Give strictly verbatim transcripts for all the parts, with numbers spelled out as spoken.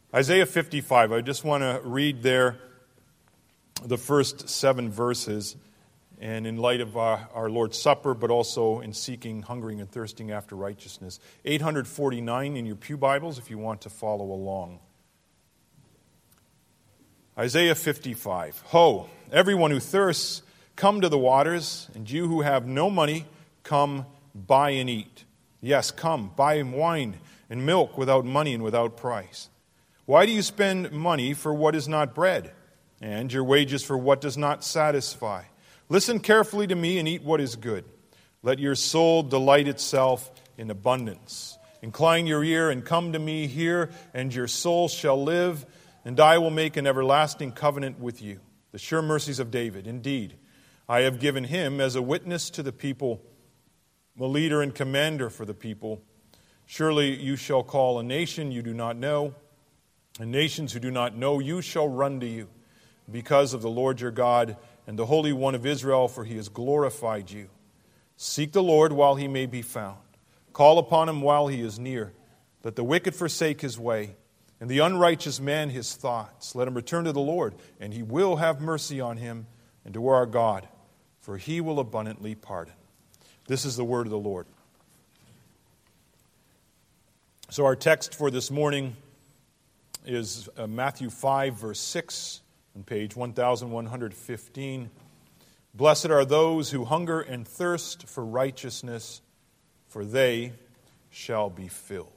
Isaiah fifty-five, I just want to read there the first seven verses, and in light of our, our Lord's Supper, but also in seeking, hungering, and thirsting after righteousness. eight forty-nine in your pew Bibles if you want to follow along. Isaiah fifty-five. Ho, everyone who thirsts, come to the waters, and you who have no money, come, buy and eat. Yes, come, buy wine and milk without money and without price. Why do you spend money for what is not bread, and your wages for what does not satisfy? Listen carefully to me and eat what is good. Let your soul delight itself in abundance. Incline your ear and come to me here, and your soul shall live, and I will make an everlasting covenant with you. The sure mercies of David. Indeed, I have given him as a witness to the people, a leader and commander for the people. Surely you shall call a nation you do not know, and nations who do not know you shall run to you, because of the Lord your God and the Holy One of Israel, for he has glorified you. Seek the Lord while he may be found. Call upon him while he is near. Let the wicked forsake his way, and the unrighteous man his thoughts. Let him return to the Lord, and he will have mercy on him, and to our God, for he will abundantly pardon. This is the word of the Lord. So our text for this morning is uh, Matthew five, verse six, on page eleven fifteen. Blessed are those who hunger and thirst for righteousness, for they shall be filled.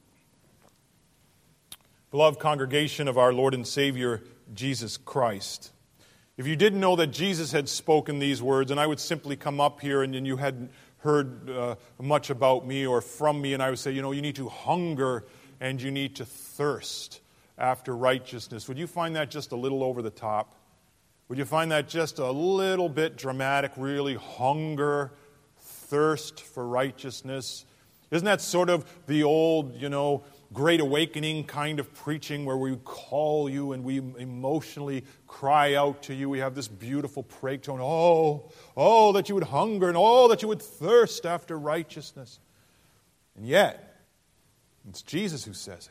Beloved congregation of our Lord and Savior, Jesus Christ, if you didn't know that Jesus had spoken these words, and I would simply come up here and, and you hadn't heard uh, much about me or from me, and I would say, you know, you need to hunger and you need to thirst after righteousness. Would you find that just a little over the top? Would you find that just a little bit dramatic, really hunger, thirst for righteousness? Isn't that sort of the old, you know, Great Awakening kind of preaching where we call you and we emotionally cry out to you? We have this beautiful praise tone, oh, oh, that you would hunger and oh, that you would thirst after righteousness. And yet, it's Jesus who says it.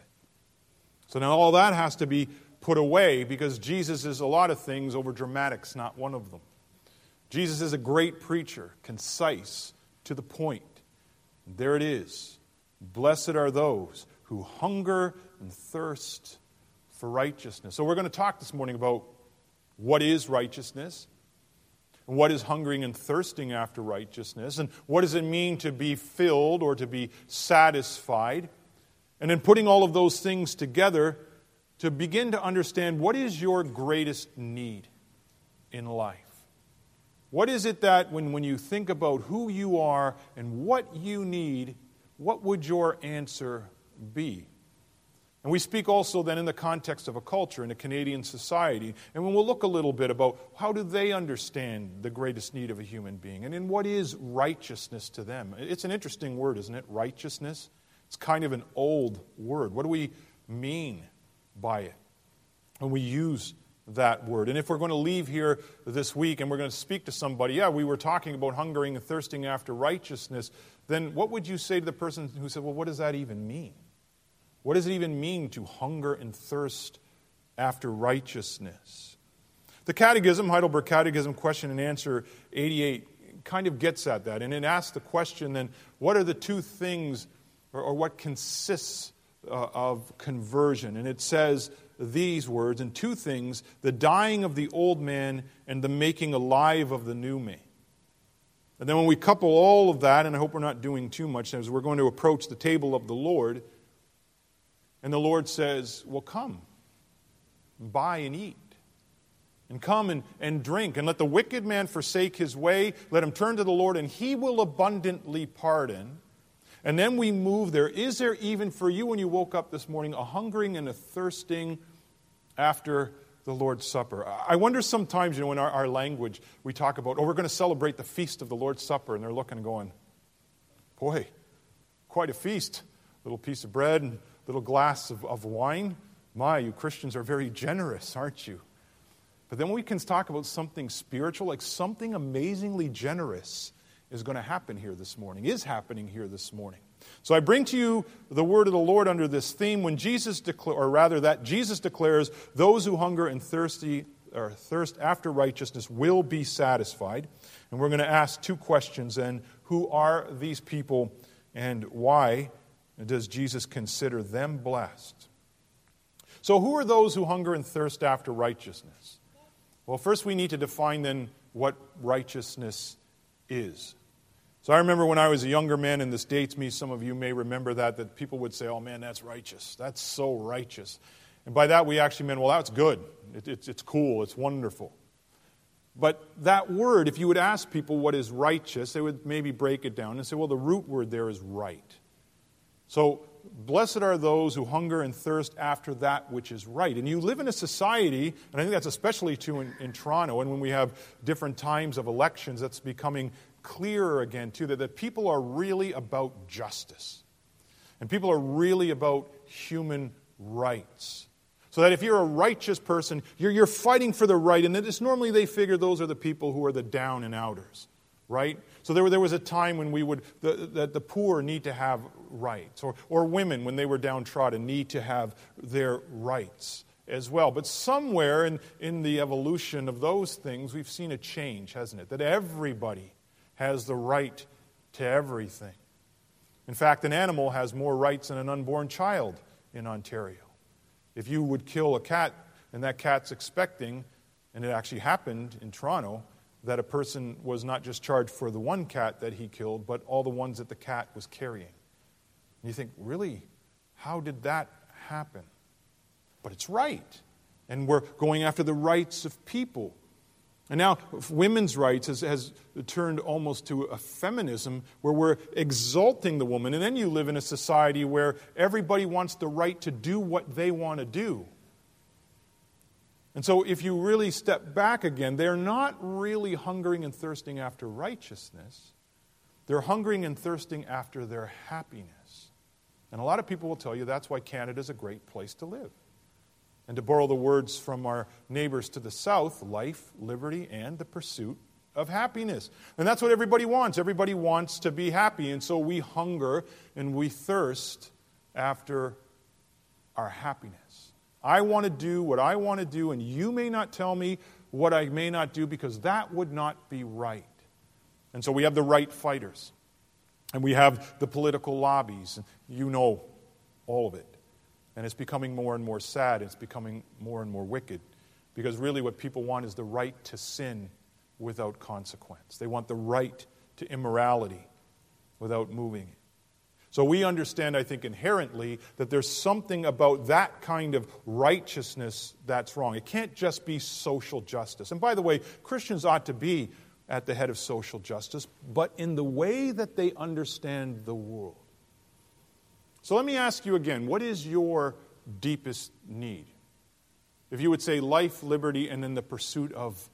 So now all that has to be put away because Jesus is a lot of things over dramatics, not one of them. Jesus is a great preacher, concise, to the point. And there it is. Blessed are those who hunger and thirst for righteousness. So we're going to talk this morning about what is righteousness, and what is hungering and thirsting after righteousness, and what does it mean to be filled or to be satisfied. And then putting all of those things together to begin to understand what is your greatest need in life. What is it that when, when you think about who you are and what you need, what would your answer be? And we speak also then in the context of a culture, in a Canadian society. And when we'll look a little bit about how do they understand the greatest need of a human being, and in what is righteousness to them. It's an interesting word, isn't it? Righteousness. It's kind of an old word. What do we mean by it when we use that word? And if we're going to leave here this week and we're going to speak to somebody, yeah, we were talking about hungering and thirsting after righteousness, then what would you say to the person who said, well, what does that even mean? What does it even mean to hunger and thirst after righteousness? The Catechism, Heidelberg Catechism, question and answer eighty-eight, kind of gets at that. And it asks the question then, what are the two things or, or what consists uh, of conversion? And it says these words, in two things, the dying of the old man and the making alive of the new man. And then when we couple all of that, and I hope we're not doing too much, as we're going to approach the table of the Lord, and the Lord says, well, come, buy and eat. And come and, and drink, and let the wicked man forsake his way. Let him turn to the Lord, and he will abundantly pardon. And then we move there. Is there even for you, when you woke up this morning, a hungering and a thirsting after the Lord's Supper? I wonder sometimes, you know, in our, our language, we talk about, oh, we're going to celebrate the feast of the Lord's Supper. And they're looking and going, boy, quite a feast. Little piece of bread and little glass of, of wine. My, you Christians are very generous, aren't you? But then we can talk about something spiritual, like something amazingly generous is going to happen here this morning, is happening here this morning. So I bring to you the word of the Lord under this theme when Jesus declares, or rather that Jesus declares, those who hunger and thirsty or thirst after righteousness will be satisfied. And we're going to ask two questions then. Who are these people and why does Jesus consider them blessed? So who are those who hunger and thirst after righteousness? Well, first we need to define then what righteousness is. So I remember when I was a younger man, and this dates me, some of you may remember that, that people would say, oh man, that's righteous. That's so righteous. And by that we actually meant, well, that's good. It, it's, it's cool. It's wonderful. But that word, if you would ask people what is righteous, they would maybe break it down and say, well, the root word there is right. So, blessed are those who hunger and thirst after that which is right. And you live in a society, and I think that's especially true in, in Toronto, and when we have different times of elections, that's becoming clearer again, too, that, that people are really about justice. And people are really about human rights. So that if you're a righteous person, you're, you're fighting for the right, and it's normally they figure those are the people who are the down and outers, right? So there, there was a time when we would, that the, the poor need to have rights, or, or women, when they were downtrodden, need to have their rights as well. But somewhere in, in the evolution of those things, we've seen a change, hasn't it? That everybody has the right to everything. In fact, an animal has more rights than an unborn child in Ontario. If you would kill a cat and that cat's expecting, and it actually happened in Toronto, that a person was not just charged for the one cat that he killed, but all the ones that the cat was carrying. And you think, really, how did that happen? But it's right. And we're going after the rights of people. And now women's rights has, has turned almost to a feminism where we're exalting the woman. And then you live in a society where everybody wants the right to do what they want to do. And so if you really step back again, they're not really hungering and thirsting after righteousness. They're hungering and thirsting after their happiness. And a lot of people will tell you that's why Canada's a great place to live. And to borrow the words from our neighbors to the south, life, liberty, and the pursuit of happiness. And that's what everybody wants. Everybody wants to be happy. And so we hunger and we thirst after our happiness. I want to do what I want to do, and you may not tell me what I may not do because that would not be right. And so we have the right fighters. And we have the political lobbies. You know all of it. And it's becoming more and more sad. It's becoming more and more wicked. Because really what people want is the right to sin without consequence. They want the right to immorality without moving it. So we understand, I think, inherently that there's something about that kind of righteousness that's wrong. It can't just be social justice. And by the way, Christians ought to be at the head of social justice, but in the way that they understand the world. So let me ask you again, what is your deepest need? If you would say life, liberty, and then the pursuit of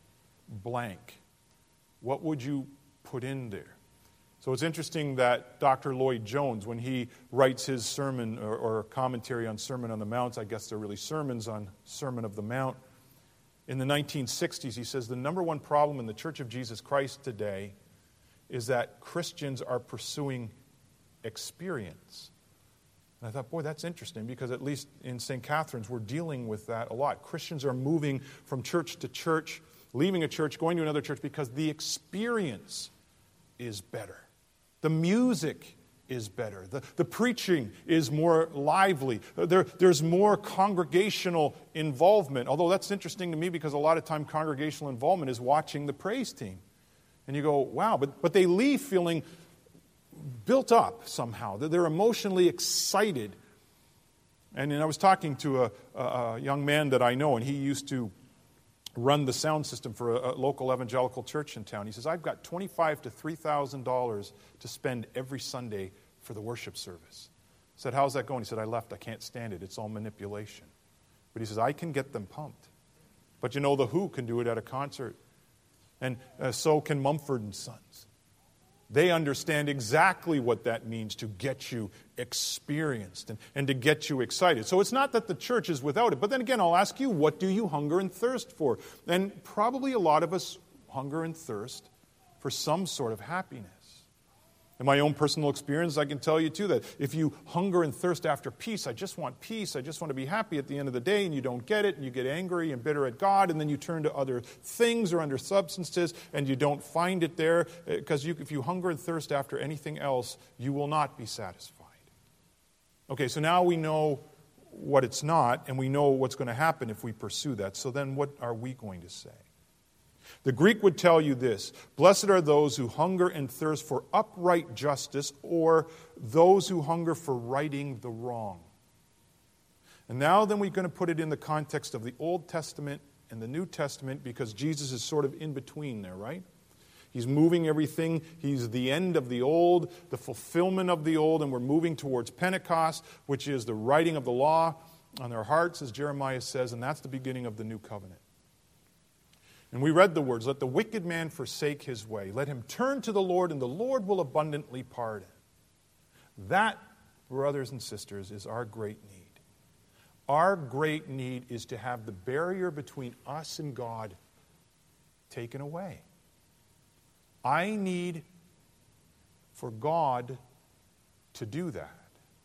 blank, what would you put in there? So it's interesting that Doctor Lloyd Jones, when he writes his sermon or, or commentary on Sermon on the Mount, I guess they're really sermons on Sermon of the Mount, in the nineteen sixties, he says the number one problem in the Church of Jesus Christ today is that Christians are pursuing experience. And I thought, boy, that's interesting, because at least in Saint Catherine's, we're dealing with that a lot. Christians are moving from church to church, leaving a church, going to another church, because the experience is better. The music is better. The, the preaching is more lively. There, there's more congregational involvement, although that's interesting to me because a lot of time congregational involvement is watching the praise team. And you go, wow, but, but they leave feeling built up somehow. They're emotionally excited. And then I was talking to a, a, a young man that I know, and he used to run the sound system for a, a local evangelical church in town. He says, I've got twenty-five to three thousand dollars to spend every Sunday for the worship service. I said, how's that going? He said, I left. I can't stand it. It's all manipulation. But he says, I can get them pumped. But you know, the Who can do it at a concert. And uh, so can Mumford and Sons. They understand exactly what that means to get you experienced and, and to get you excited. So it's not that the church is without it. But then again, I'll ask you, what do you hunger and thirst for? And probably a lot of us hunger and thirst for some sort of happiness. In my own personal experience, I can tell you too that if you hunger and thirst after peace, I just want peace, I just want to be happy at the end of the day, and you don't get it, and you get angry and bitter at God, and then you turn to other things or other substances, and you don't find it there, because you, if you hunger and thirst after anything else, you will not be satisfied. Okay, so now we know what it's not, and we know what's going to happen if we pursue that. So then what are we going to say? The Greek would tell you this: blessed are those who hunger and thirst for upright justice, or those who hunger for righting the wrong. And now then we're going to put it in the context of the Old Testament and the New Testament, because Jesus is sort of in between there, right? He's moving everything. He's the end of the old, the fulfillment of the old, and we're moving towards Pentecost, which is the writing of the law on their hearts, as Jeremiah says, and that's the beginning of the new covenant. And we read the words, let the wicked man forsake his way. Let him turn to the Lord, and the Lord will abundantly pardon. That, brothers and sisters, is our great need. Our great need is to have the barrier between us and God taken away. I need for God to do that.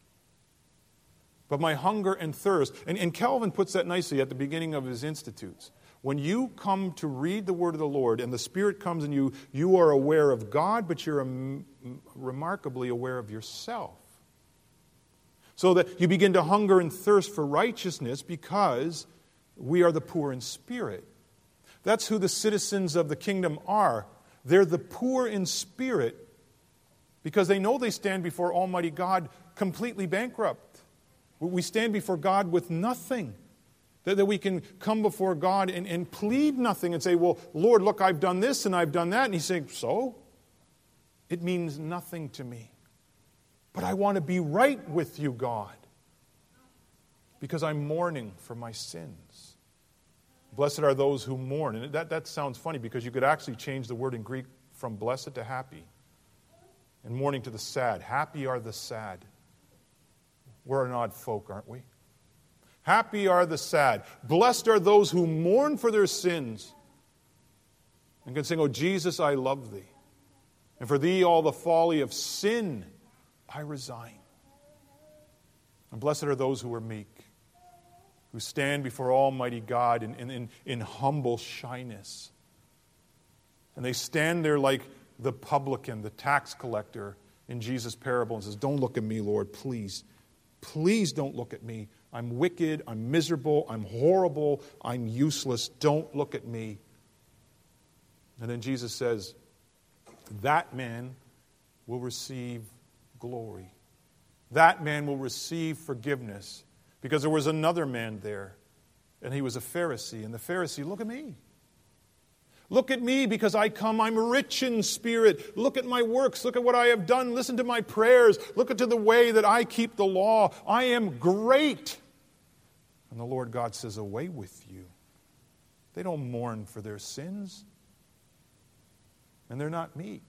But my hunger and thirst, and, and Calvin puts that nicely at the beginning of his Institutes. When you come to read the word of the Lord and the Spirit comes in you, you are aware of God, but you're um, remarkably aware of yourself. So that you begin to hunger and thirst for righteousness because we are the poor in spirit. That's who the citizens of the kingdom are. They're the poor in spirit because they know they stand before Almighty God completely bankrupt. We stand before God with nothing. That, that we can come before God and, and plead nothing and say, well, Lord, look, I've done this and I've done that. And He's saying, so? It means nothing to me. But I want to be right with you, God, because I'm mourning for my sins. Blessed are those who mourn. And that, that sounds funny because you could actually change the word in Greek from blessed to happy. And mourning to the sad. Happy are the sad. We're an odd folk, aren't we? Happy are the sad. Blessed are those who mourn for their sins and can sing, oh, Jesus, I love thee. And for thee all the folly of sin I resign. And blessed are those who are meek, who stand before Almighty God in, in, in, in humble shyness. And they stand there like the publican, the tax collector in Jesus' parable and says, don't look at me, Lord, please. Please don't look at me. I'm wicked, I'm miserable, I'm horrible, I'm useless. Don't look at me. And then Jesus says, that man will receive glory. That man will receive forgiveness. Because there was another man there, and he was a Pharisee. And the Pharisee, look at me. Look at me because I come, I'm rich in spirit. Look at my works. Look at what I have done. Listen to my prayers. Look at the way that I keep the law. I am great. And the Lord God says, away with you. They don't mourn for their sins. And they're not meek.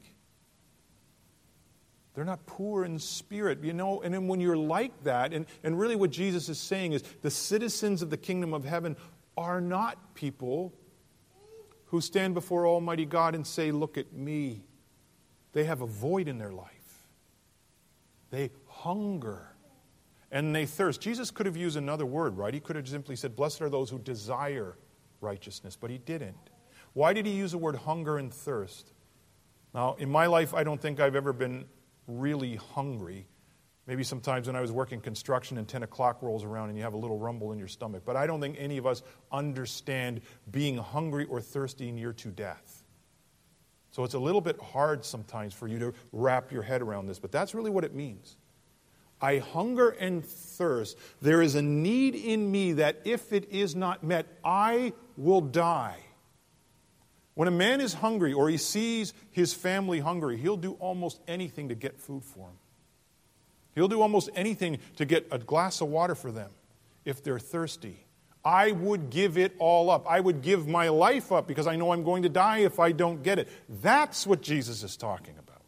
They're not poor in spirit, you know. And then when you're like that, and, and really what Jesus is saying is the citizens of the kingdom of heaven are not people who stand before Almighty God and say, look at me. They have a void in their life. They hunger and they thirst. Jesus could have used another word, right? He could have simply said, blessed are those who desire righteousness, but He didn't. Why did He use the word hunger and thirst? Now, in my life, I don't think I've ever been really hungry. Maybe sometimes when I was working construction and ten o'clock rolls around and you have a little rumble in your stomach. But I don't think any of us understand being hungry or thirsty near to death. So it's a little bit hard sometimes for you to wrap your head around this. But that's really what it means. I hunger and thirst. There is a need in me that if it is not met, I will die. When a man is hungry or he sees his family hungry, he'll do almost anything to get food for them. He'll do almost anything to get a glass of water for them if they're thirsty. I would give it all up. I would give my life up because I know I'm going to die if I don't get it. That's what Jesus is talking about.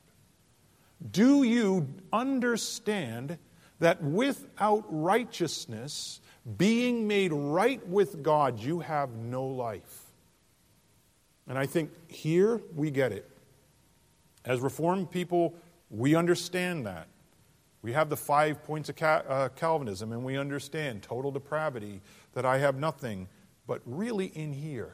Do you understand that without righteousness, being made right with God, you have no life? And I think here we get it. As Reformed people, We understand that. We have the five points of uh, Calvinism, and we understand total depravity, that I have nothing. But really in here,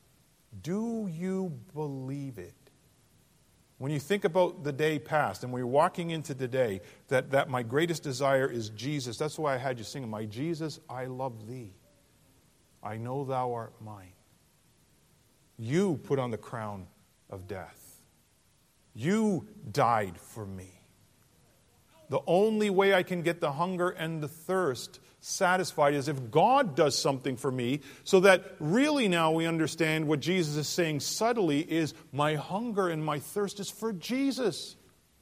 do you believe it? When you think about the day past, and we're walking into today, that, that my greatest desire is Jesus. That's why I had you sing, my Jesus, I love thee. I know thou art mine. You put on the crown of death. You died for me. The only way I can get the hunger and the thirst satisfied is if God does something for me, so that really now we understand what Jesus is saying subtly is my hunger and my thirst is for Jesus.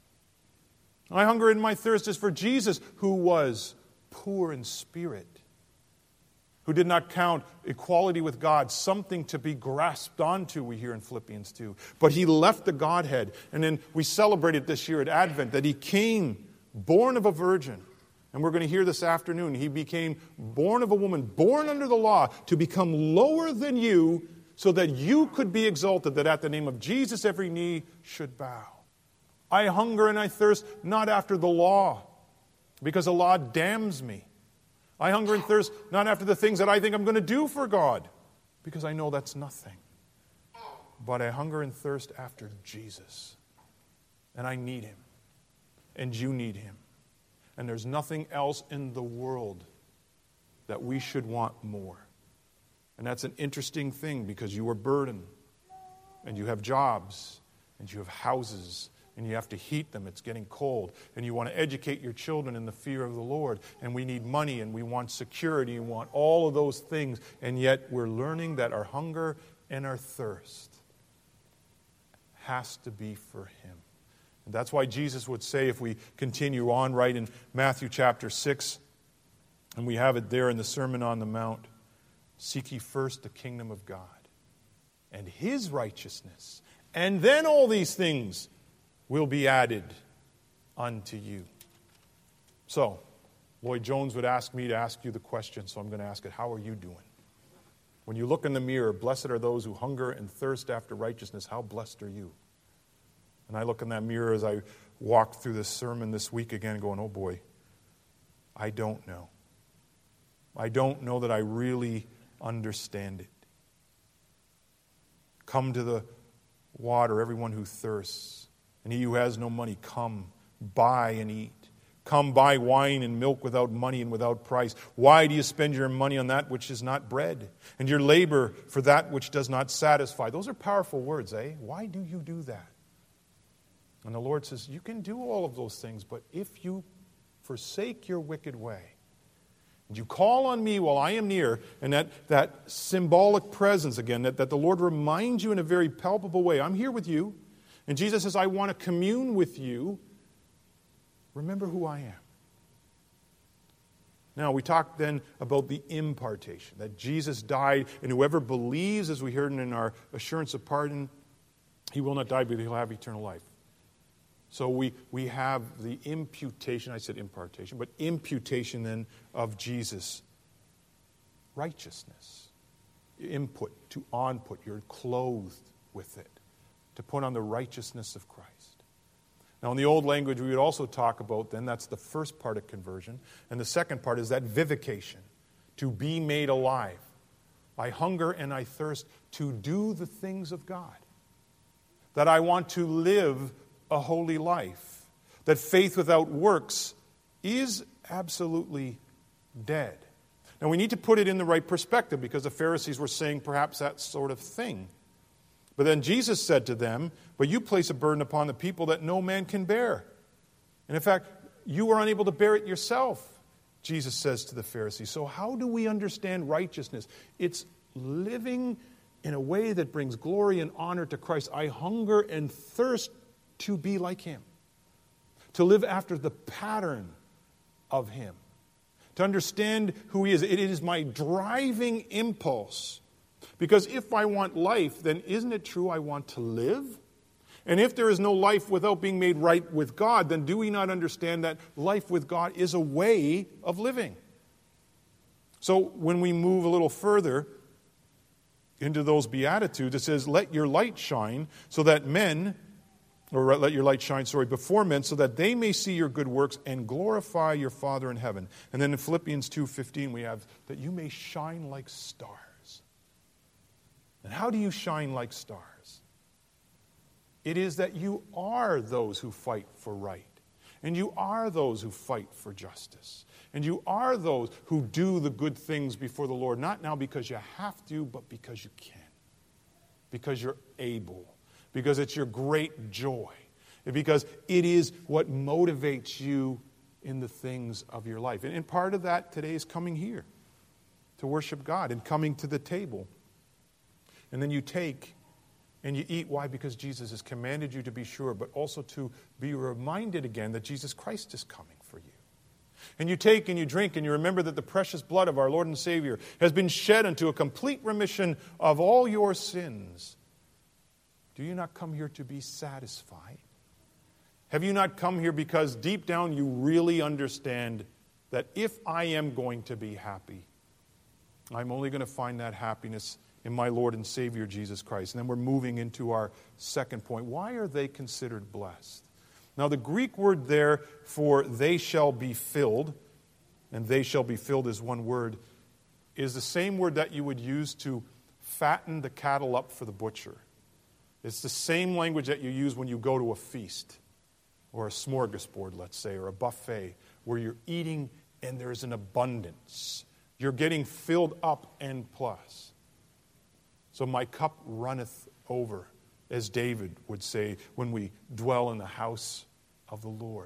My hunger and my thirst is for Jesus, who was poor in spirit, who did not count equality with God something to be grasped onto, we hear in Philippians two. But he left the Godhead. And then we celebrated this year at Advent that he came born of a virgin. And we're going to hear this afternoon. He became born of a woman, born under the law, to become lower than you so that you could be exalted, that at the name of Jesus every knee should bow. I hunger and I thirst not after the law, because the law damns me. I hunger and thirst not after the things that I think I'm going to do for God, because I know that's nothing. But I hunger and thirst after Jesus. And I need him. And you need him. And there's nothing else in the world that we should want more. And that's an interesting thing, because you are burdened. And you have jobs. And you have houses. And you have to heat them. It's getting cold. And you want to educate your children in the fear of the Lord. And we need money. And we want security. And we want all of those things. And yet we're learning that our hunger and our thirst has to be for him. And that's why Jesus would say, if we continue on right in Matthew chapter six, and we have it there in the Sermon on the Mount, seek ye first the kingdom of God and his righteousness, and then all these things will be added unto you. So, Lloyd Jones would ask me to ask you the question, so I'm going to ask it, how are you doing? When you look in the mirror, blessed are those who hunger and thirst after righteousness. How blessed are you? And I look in that mirror as I walk through this sermon this week again going, oh boy, I don't know. I don't know that I really understand it. Come to the water, everyone who thirsts. And he who has no money, come, buy and eat. Come buy wine and milk without money and without price. Why do you spend your money on that which is not bread, and your labor for that which does not satisfy? Those are powerful words, eh? Why do you do that? And the Lord says, you can do all of those things, but if you forsake your wicked way, and you call on me while I am near, and that, that symbolic presence again, that, that the Lord reminds you in a very palpable way, I'm here with you, and Jesus says, I want to commune with you, remember who I am. Now, we talked then about the impartation, that Jesus died, and whoever believes, as we heard in our assurance of pardon, he will not die, but he'll have eternal life. So we, we have the imputation, I said impartation, but imputation then of Jesus' righteousness. Input to onput, you're clothed with it, to put on the righteousness of Christ. Now in the old language we would also talk about then, that's the first part of conversion, and the second part is that vivication, to be made alive. I hunger and I thirst to do the things of God. That I want to live a holy life. That faith without works is absolutely dead. Now we need to put it in the right perspective, because the Pharisees were saying perhaps that sort of thing. But then Jesus said to them, but you place a burden upon the people that no man can bear. And in fact, you are unable to bear it yourself, Jesus says to the Pharisees. So how do we understand righteousness? It's living in a way that brings glory and honor to Christ. I hunger and thirst to be like him, to live after the pattern of him, to understand who he is. It is my driving impulse, because if I want life, then isn't it true I want to live? And if there is no life without being made right with God, then do we not understand that life with God is a way of living? So when we move a little further into those Beatitudes, it says, let your light shine so that men or let your light shine, sorry, before men, so that they may see your good works and glorify your Father in heaven. And then in Philippians two fifteen we have, that you may shine like stars. And how do you shine like stars? It is that you are those who fight for right. And you are those who fight for justice. And you are those who do the good things before the Lord, not now because you have to, but because you can. Because you're able. Because it's your great joy. Because it is what motivates you in the things of your life. And, and part of that today is coming here to worship God and coming to the table. And then you take and you eat. Why? Because Jesus has commanded you to be sure, but also to be reminded again that Jesus Christ is coming for you. And you take and you drink and you remember that the precious blood of our Lord and Savior has been shed unto a complete remission of all your sins. Do you not come here to be satisfied? Have you not come here because deep down you really understand that if I am going to be happy, I'm only going to find that happiness in my Lord and Savior Jesus Christ? And then we're moving into our second point. Why are they considered blessed? Now the Greek word there for they shall be filled, and they shall be filled is one word, is the same word that you would use to fatten the cattle up for the butcher. It's the same language that you use when you go to a feast or a smorgasbord, let's say, or a buffet where you're eating and there's an abundance. You're getting filled up and plus. So my cup runneth over, as David would say when we dwell in the house of the Lord.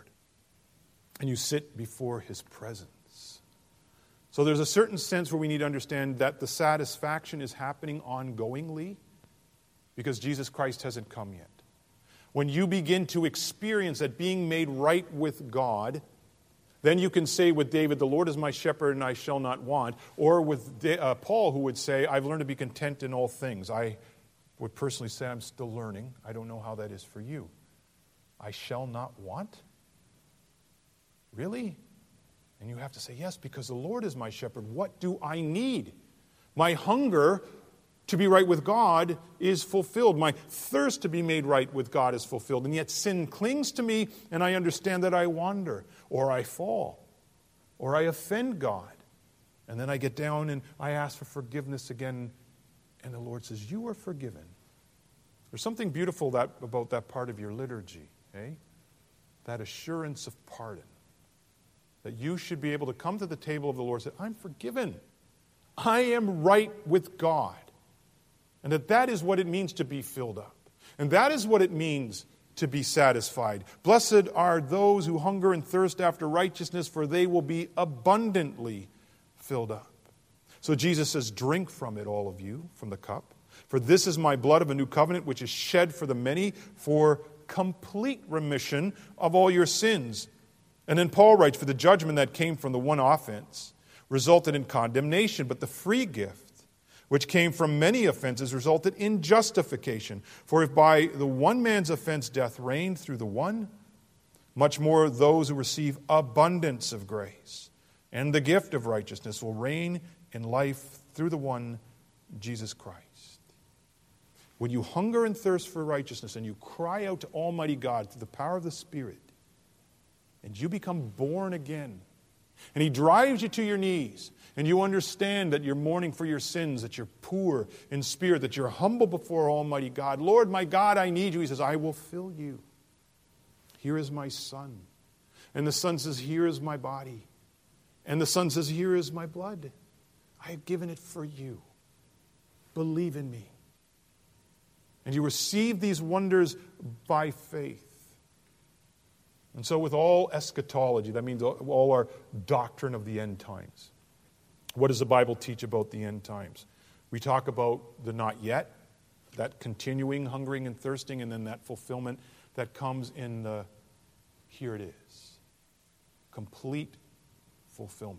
And you sit before his presence. So there's a certain sense where we need to understand that the satisfaction is happening ongoingly, because Jesus Christ hasn't come yet. When you begin to experience that being made right with God, then you can say with David, the Lord is my shepherd and I shall not want. Or with uh, Paul, who would say, I've learned to be content in all things. I would personally say I'm still learning. I don't know how that is for you. I shall not want? Really? And you have to say, yes, because the Lord is my shepherd. What do I need? My hunger to be right with God is fulfilled. My thirst to be made right with God is fulfilled. And yet sin clings to me, and I understand that I wander, or I fall, or I offend God. And then I get down and I ask for forgiveness again, and the Lord says, you are forgiven. There's something beautiful that, about that part of your liturgy, eh? That assurance of pardon. That you should be able to come to the table of the Lord and say, I'm forgiven. I am right with God. And that that is what it means to be filled up. And that is what it means to be satisfied. Blessed are those who hunger and thirst after righteousness, for they will be abundantly filled up. So Jesus says, drink from it, all of you, from the cup. For this is my blood of a new covenant, which is shed for the many for complete remission of all your sins. And then Paul writes, for the judgment that came from the one offense resulted in condemnation, but the free gift, which came from many offenses, resulted in justification. For if by the one man's offense death reigned through the one, much more those who receive abundance of grace and the gift of righteousness will reign in life through the one, Jesus Christ. When you hunger and thirst for righteousness and you cry out to Almighty God through the power of the Spirit, and you become born again, and He drives you to your knees, and you understand that you're mourning for your sins, that you're poor in spirit, that you're humble before Almighty God. Lord, my God, I need you. He says, I will fill you. Here is my Son. And the Son says, here is my body. And the Son says, here is my blood. I have given it for you. Believe in me. And you receive these wonders by faith. And so with all eschatology, that means all our doctrine of the end times. What does the Bible teach about the end times? We talk about the not yet, that continuing hungering and thirsting, and then that fulfillment that comes in the here it is. Complete fulfillment.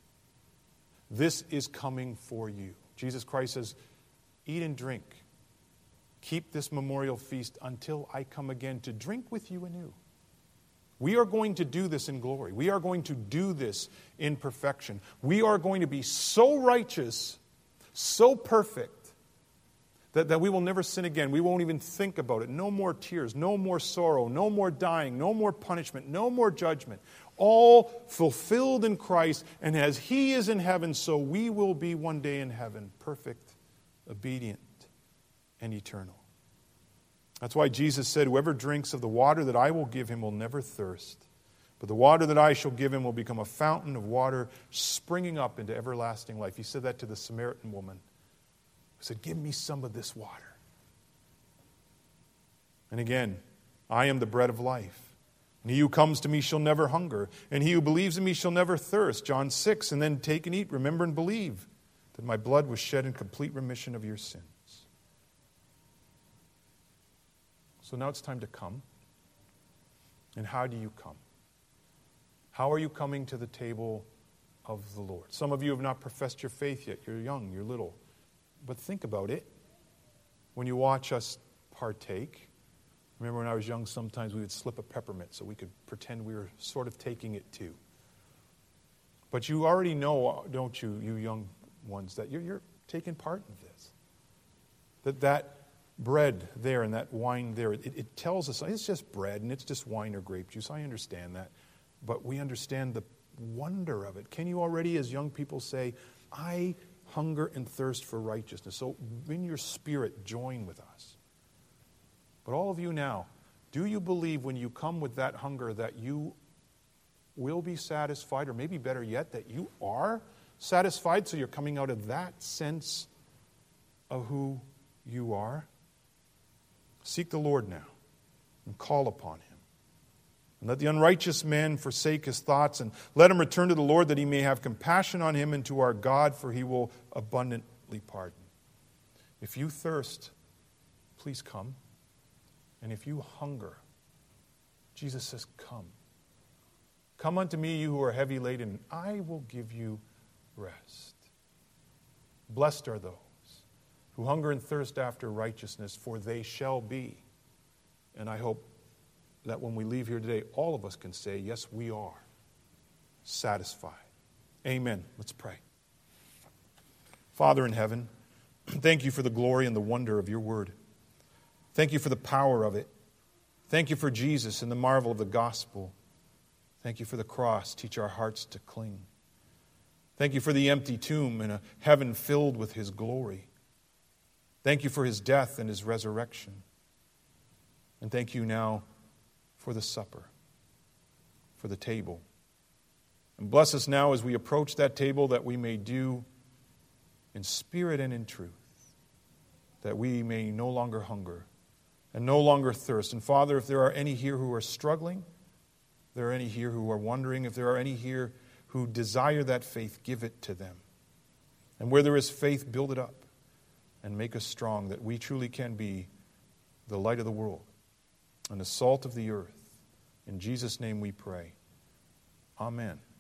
This is coming for you. Jesus Christ says, eat and drink. Keep this memorial feast until I come again to drink with you anew. We are going to do this in glory. We are going to do this in perfection. We are going to be so righteous, so perfect, That, that we will never sin again. We won't even think about it. No more tears, no more sorrow, no more dying, no more punishment, no more judgment. All fulfilled in Christ, and as He is in heaven, so we will be one day in heaven, perfect, obedient, and eternal. That's why Jesus said, whoever drinks of the water that I will give him will never thirst. But the water that I shall give him will become a fountain of water springing up into everlasting life. He said that to the Samaritan woman. He said, give me some of this water. And again, I am the bread of life. And he who comes to me shall never hunger. And he who believes in me shall never thirst. John six, and then take and eat, remember and believe that my blood was shed in complete remission of your sins. So now it's time to come. And how do you come? How are you coming to the table of the Lord? Some of you have not professed your faith yet. You're young, you're little. But think about it. When you watch us partake, remember when I was young, sometimes we would slip a peppermint so we could pretend we were sort of taking it too. But you already know, don't you, you young ones, that you're, you're taking part in this. That that bread there and that wine there, it, it tells us it's just bread and it's just wine or grape juice. I understand that. But we understand the wonder of it. Can you already, as young people, say, I hunger and thirst for righteousness? So in your spirit, join with us. But all of you now, do you believe when you come with that hunger that you will be satisfied, or maybe better yet, that you are satisfied, so you're coming out of that sense of who you are? Seek the Lord now and call upon Him. And let the unrighteous man forsake his thoughts, and let him return to the Lord, that He may have compassion on him, and to our God, for He will abundantly pardon. If you thirst, please come. And if you hunger, Jesus says, come. Come unto me, you who are heavy laden, and I will give you rest. Blessed are those who hunger and thirst after righteousness, for they shall be. And I hope that when we leave here today, all of us can say, yes, we are satisfied. Amen. Let's pray. Father in heaven, thank you for the glory and the wonder of your word. Thank you for the power of it. Thank you for Jesus and the marvel of the gospel. Thank you for the cross. Teach our hearts to cling. Thank you for the empty tomb and a heaven filled with His glory. Thank you for His death and His resurrection. And thank you now for the supper, for the table. And bless us now as we approach that table, that we may do in spirit and in truth, that we may no longer hunger and no longer thirst. And Father, if there are any here who are struggling, if there are any here who are wondering, if there are any here who desire that faith, give it to them. And where there is faith, build it up and make us strong, that we truly can be the light of the world and the salt of the earth. In Jesus' name we pray. Amen.